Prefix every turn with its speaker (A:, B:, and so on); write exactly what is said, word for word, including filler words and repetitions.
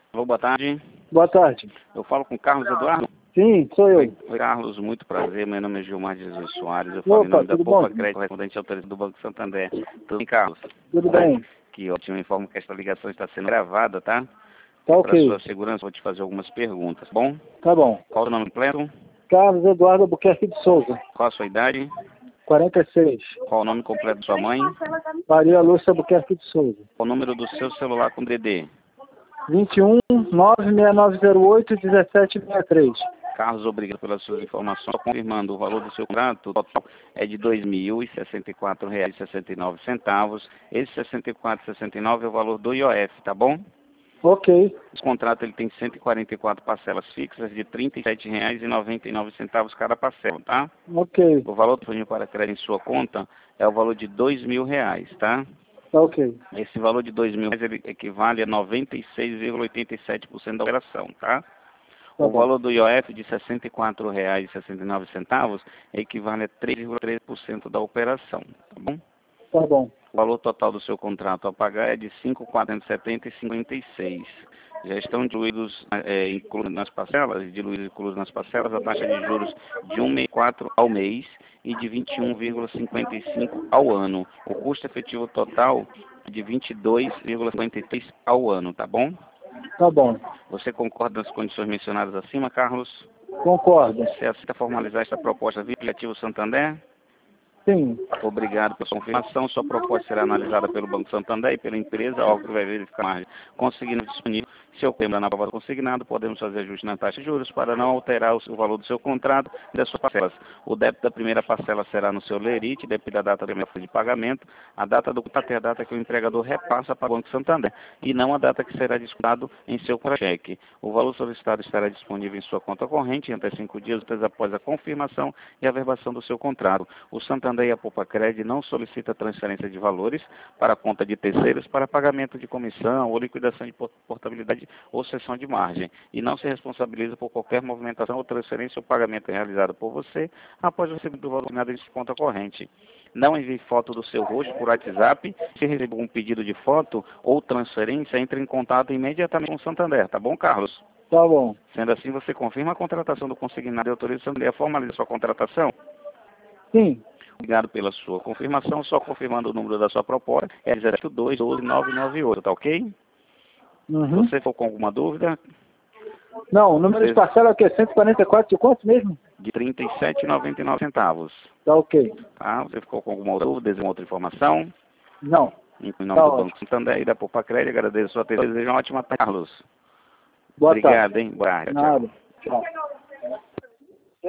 A: Alô, boa tarde.
B: Boa tarde.
A: Eu falo com Carlos Eduardo.
B: Sim, sou eu.
A: Oi, oi, Carlos, muito prazer. Meu nome é Gilmar Jesus Soares. Eu falo
B: Opa,
A: em nome da
B: tudo
A: Poupa
B: bom?
A: Crédito, correspondente autorizado do Banco Santander. Tudo bem, Carlos?
B: Tudo bem.
A: Que ótimo, eu informo que esta ligação está sendo gravada, tá?
B: Tá
A: E para
B: ok.
A: sua segurança, vou te fazer algumas perguntas, bom?
B: Tá bom.
A: Qual é o nome completo?
B: Carlos Eduardo Albuquerque de Souza,
A: Qual a sua idade?
B: quarenta e seis.
A: Qual o nome completo de sua mãe?
B: Maria Lúcia Albuquerque de Souza.
A: Qual o número do seu celular com D D?
B: vinte e um, nove seis nove zero oito, um sete seis três.
A: Carlos, obrigado pelas suas informações. Só confirmando, o valor do seu contrato total é de dois mil e sessenta e quatro reais e sessenta e nove centavos. Esse sessenta e quatro reais e sessenta e nove centavos é o valor do I O F, tá bom?
B: Ok.
A: Esse contrato ele tem cento e quarenta e quatro parcelas fixas de trinta e sete reais e noventa e nove centavos cada parcela, tá?
B: Ok.
A: O valor disponível para crédito em sua conta é o valor de dois mil reais, tá?
B: Tá ok.
A: Esse valor de dois mil reais ele equivale a noventa e seis vírgula oitenta e sete por cento da operação, tá?
B: Tá
A: O
B: bom.
A: valor do I O F de sessenta e quatro reais e sessenta e nove centavos equivale a três vírgula três por cento da operação, tá bom?
B: Tá bom.
A: O valor total do seu contrato a pagar é de cinco mil quatrocentos e setenta reais e cinquenta e seis centavos. Já estão incluídos, é, incluídos nas parcelas, diluídos incluídos nas parcelas, a taxa de juros de um vírgula sessenta e quatro ao mês e de vinte e um vírgula cinquenta e cinco ao ano. O custo efetivo total é de vinte e dois vírgula cinquenta e três ao ano, tá bom?
B: Tá bom.
A: Você concorda nas condições mencionadas acima, Carlos?
B: Concordo.
A: Você aceita formalizar esta proposta via aplicativo Santander?
B: Sim.
A: Obrigado pela sua confirmação. Sua proposta será analisada pelo Banco Santander e pela empresa, óbvio que vai verificar a margem consignado disponível. Se ocorrer na prova do consignado, podemos fazer ajuste na taxa de juros para não alterar o, seu, o valor do seu contrato e das suas parcelas. O débito da primeira parcela será no seu lerite, depende da data de pagamento, a data do contrato é a data que o empregador repassa para o Banco Santander e não a data que será descontado em seu cheque. O valor solicitado estará disponível em sua conta corrente em até cinco dias após a confirmação e averbação do seu contrato. O Santander e a Poupa Crédito não solicita transferência de valores para a conta de terceiros para pagamento de comissão ou liquidação de portabilidade ou cessão de margem e não se responsabiliza por qualquer movimentação ou transferência ou pagamento realizado por você após o recebimento do valor nada de conta corrente. Não envie foto do seu rosto por WhatsApp. Se receber um pedido de foto ou transferência, entre em contato imediatamente com o Santander, tá bom, Carlos?
B: Tá bom.
A: Sendo assim, você confirma a contratação do consignado e autoriza o Santander a formalizar sua contratação?
B: Sim.
A: Obrigado pela sua confirmação. Só confirmando o número da sua proposta, é zero dois doze nove nove oito, tá ok?
B: Uhum.
A: Se você for com alguma dúvida,
B: Não, o número de parcela é o quê? cento e quarenta e quatro de quanto mesmo?
A: de trinta e sete reais e noventa e nove centavos.
B: Tá ok.
A: Tá? Você ficou com alguma outra dúvida, alguma outra informação?
B: Não.
A: Em nome
B: Tá
A: do
B: ótimo.
A: Banco Santander e da Poupa Crédito, agradeço a sua atenção. Desejo uma ótima tarde, Carlos.
B: Boa
A: Obrigado,
B: tarde.
A: hein? Boa tarde. Tchau.
B: Nada. Tchau.